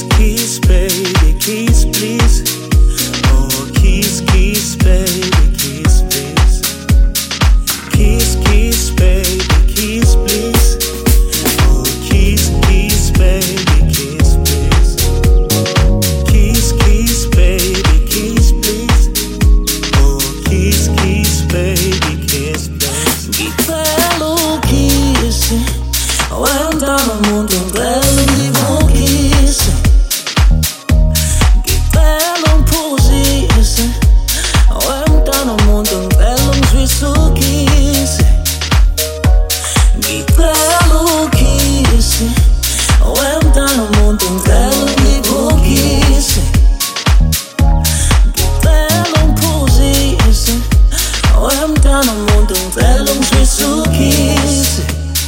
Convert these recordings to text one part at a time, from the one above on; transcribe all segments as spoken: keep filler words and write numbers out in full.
Kiss, kiss, baby, kiss, please. Oh, kiss, kiss, baby, kiss, please. Kiss, kiss, baby, kiss, please. Oh, kiss, kiss, baby, kiss, please. Kiss, kiss, baby, kiss, please. Oh, kiss, kiss, baby, kiss, please. Ngicela ukhise, wemntana umuntu ngicela ngibukise. Ngicela ungiphuzise, wemntana umuntu ngicela ungizwisukise. Ngicela ukhise, wemntana umuntu ngicela ngibukise. Ngicela ungiphuzise, wemntana umuntu ngicela ungizwisukise.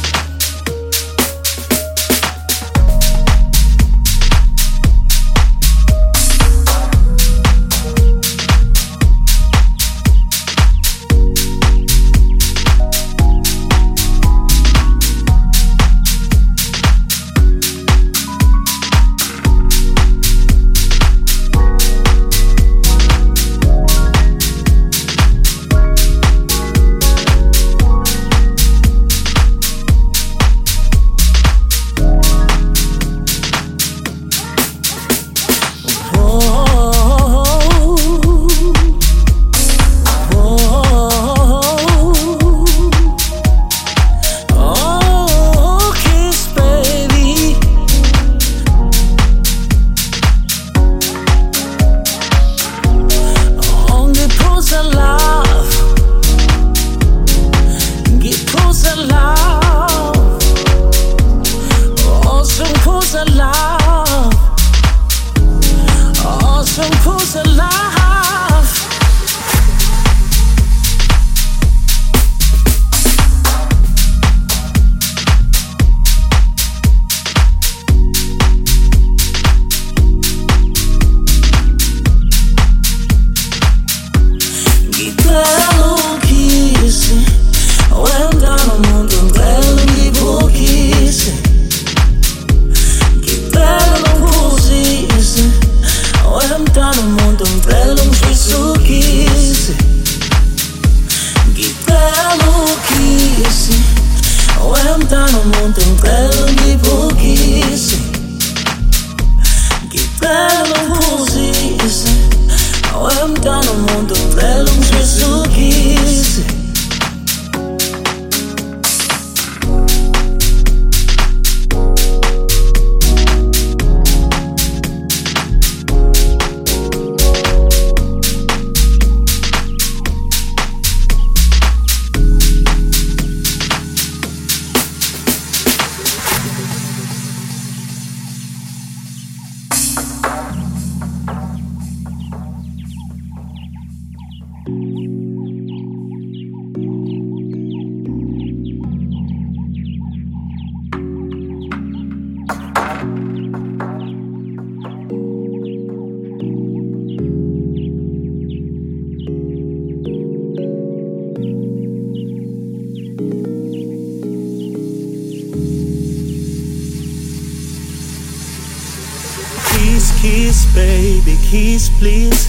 Kiss, baby, kiss, please.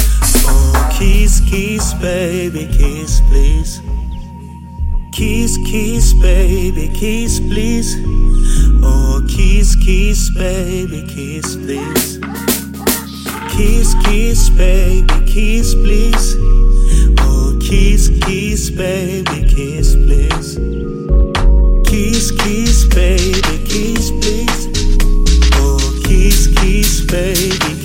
Oh, kiss, kiss, baby, kiss, please. Kiss, kiss, baby, kiss, please. Oh, kiss, kiss, baby, kiss, please. Kiss, kiss, baby, kiss, please. Oh, kiss, kiss, baby, kiss, please. Kiss, kiss, baby, kiss, please. Oh, kiss, kiss, baby.